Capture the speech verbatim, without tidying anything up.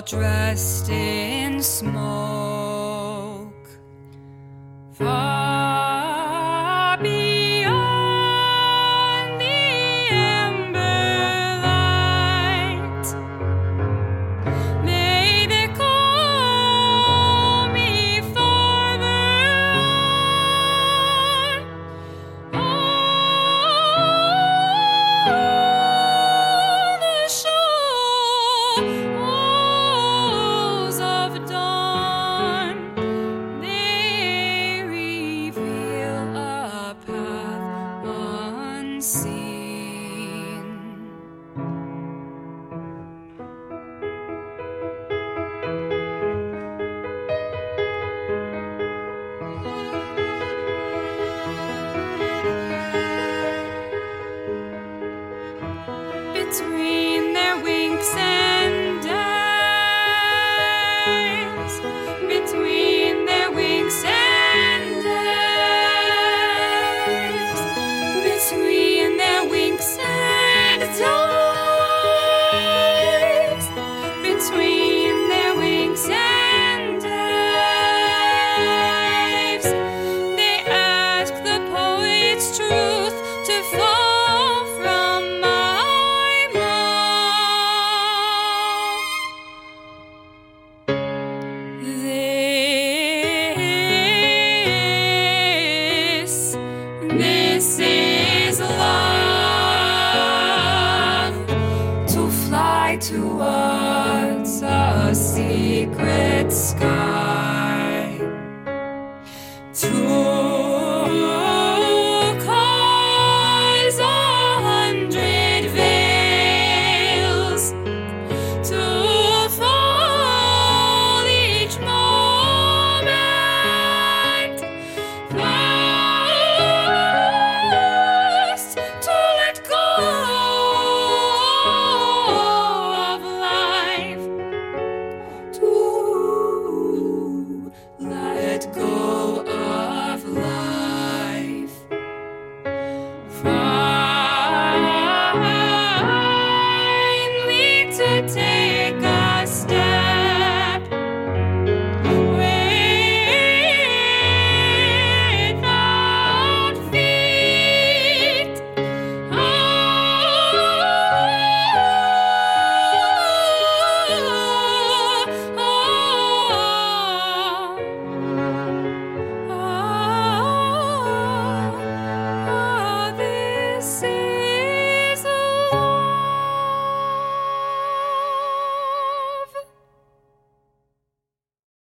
dressed in smoke. Far beyond the ember light, may they call me farther on, on the shores of dawn. They reveal a path unseen. Between their winks and eyes, between their winks and eyes, between their winks and eyes, between their winks and eyes, they ask the poet's truth to fall from my mouth. This, this is love, to fly towards a secret sky.